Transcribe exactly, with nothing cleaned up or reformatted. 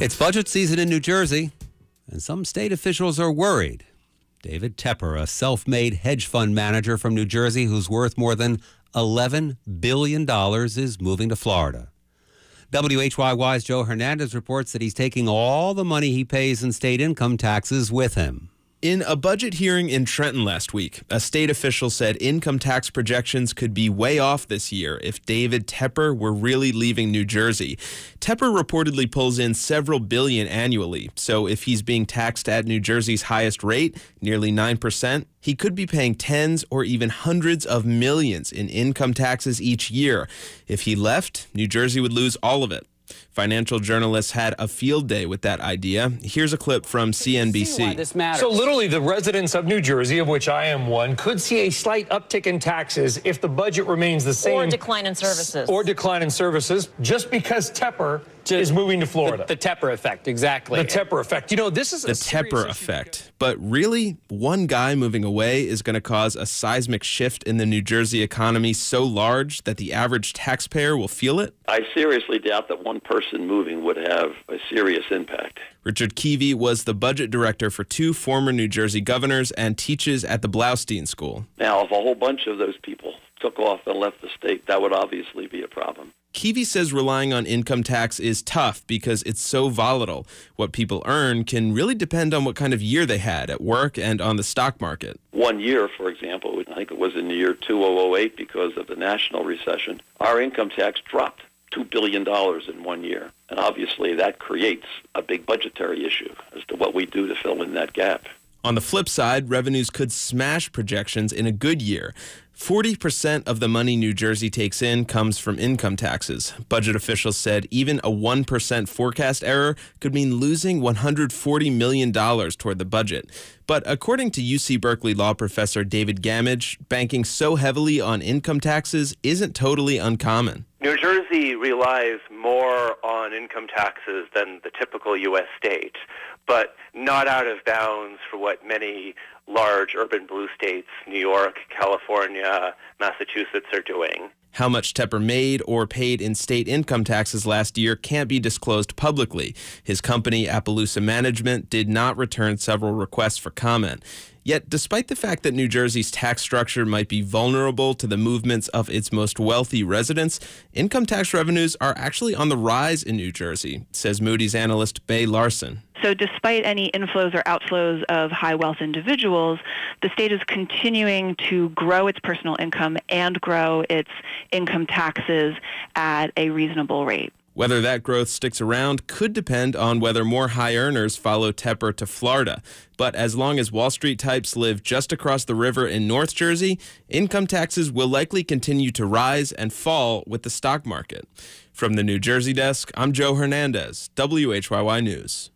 It's budget season in New Jersey, and some state officials are worried. David Tepper, a self-made hedge fund manager from New Jersey who's worth more than eleven billion dollars, is moving to Florida. W H Y Y's Joe Hernandez reports that he's taking all the money he pays in state income taxes with him. In a budget hearing in Trenton last week, a state official said income tax projections could be way off this year if David Tepper were really leaving New Jersey. Tepper reportedly pulls in several billion annually, so if he's being taxed at New Jersey's highest rate, nearly nine percent, he could be paying tens or even hundreds of millions in income taxes each year. If he left, New Jersey would lose all of it. Financial journalists had a field day with that idea. Here's a clip from C N B C. So literally the residents of New Jersey, of which I am one, could see a slight uptick in taxes if the budget remains the same. Or decline in services. Or decline in services, just because Tepper is moving to Florida. The, the Tepper effect, exactly. The Tepper effect. You know, this is the Tepper effect. But really, one guy moving away is going to cause a seismic shift in the New Jersey economy so large that the average taxpayer will feel it. I seriously doubt that one person moving would have a serious impact. Richard Keevy was the budget director for two former New Jersey governors and teaches at the Blaustein School. Now, if a whole bunch of those people took off and left the state, that would obviously be a problem. Keevy says relying on income tax is tough because it's so volatile. What people earn can really depend on what kind of year they had at work and on the stock market. One year, for example, I think it was in the year two thousand eight because of the national recession, our income tax dropped two billion dollars in one year. And obviously that creates a big budgetary issue as to what we do to fill in that gap. On the flip side, revenues could smash projections in a good year. forty percent of the money New Jersey takes in comes from income taxes. Budget officials said even a one percent forecast error could mean losing one hundred forty million dollars toward the budget. But according to U C Berkeley law professor David Gamage, banking so heavily on income taxes isn't totally uncommon. New Jersey relies more on income taxes than the typical U S state, but not out of bounds for what many large urban blue states, New York, California, Massachusetts, are doing. How much Tepper made or paid in state income taxes last year can't be disclosed publicly. His company, Appaloosa Management, did not return several requests for comment. Yet, despite the fact that New Jersey's tax structure might be vulnerable to the movements of its most wealthy residents, income tax revenues are actually on the rise in New Jersey, says Moody's analyst Bay Larson. So despite any inflows or outflows of high-wealth individuals, the state is continuing to grow its personal income and grow its income taxes at a reasonable rate. Whether that growth sticks around could depend on whether more high earners follow Tepper to Florida. But as long as Wall Street types live just across the river in North Jersey, income taxes will likely continue to rise and fall with the stock market. From the New Jersey desk, I'm Joe Hernandez, W H Y Y News.